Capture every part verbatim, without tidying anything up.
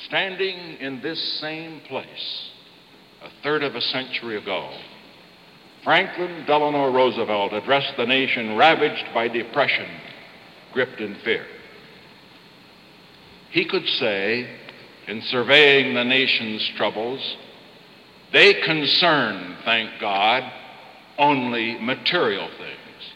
Standing in this same place a third of a century ago, Franklin Delano Roosevelt addressed the nation ravaged by depression, gripped in fear. He could say, in surveying the nation's troubles, they concern, thank God, only material things.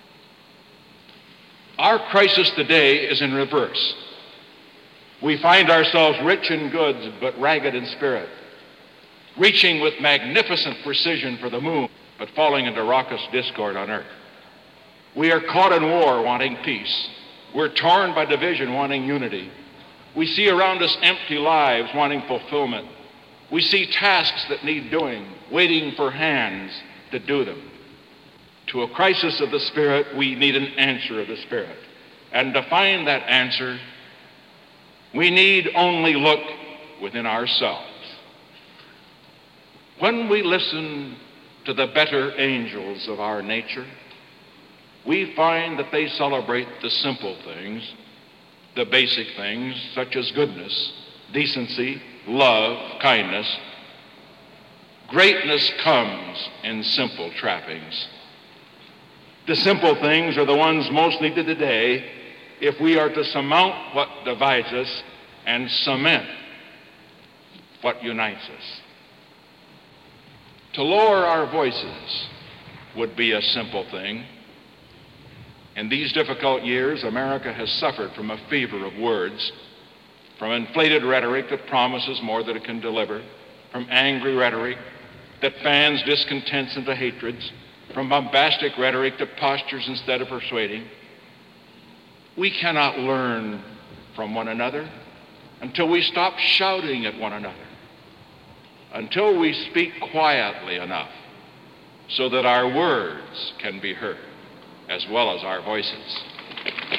Our crisis today is in reverse. We find ourselves rich in goods, but ragged in spirit, reaching with magnificent precision for the moon, but falling into raucous discord on earth. We are caught in war, wanting peace. We're torn by division, wanting unity. We see around us empty lives, wanting fulfillment. We see tasks that need doing, waiting for hands to do them. To a crisis of the Spirit, we need an answer of the Spirit. And to find that answer, we need only look within ourselves. When we listen to the better angels of our nature, we find that they celebrate the simple things, the basic things such as goodness, decency, love, kindness. Greatness comes in simple trappings. The simple things are the ones most needed today if we are to surmount what divides us and cement what unites us. To lower our voices would be a simple thing. In these difficult years, America has suffered from a fever of words, from inflated rhetoric that promises more than it can deliver, from angry rhetoric that fans discontents into hatreds, from bombastic rhetoric that postures instead of persuading. We cannot learn from one another until we stop shouting at one another, until we speak quietly enough so that our words can be heard as well as our voices.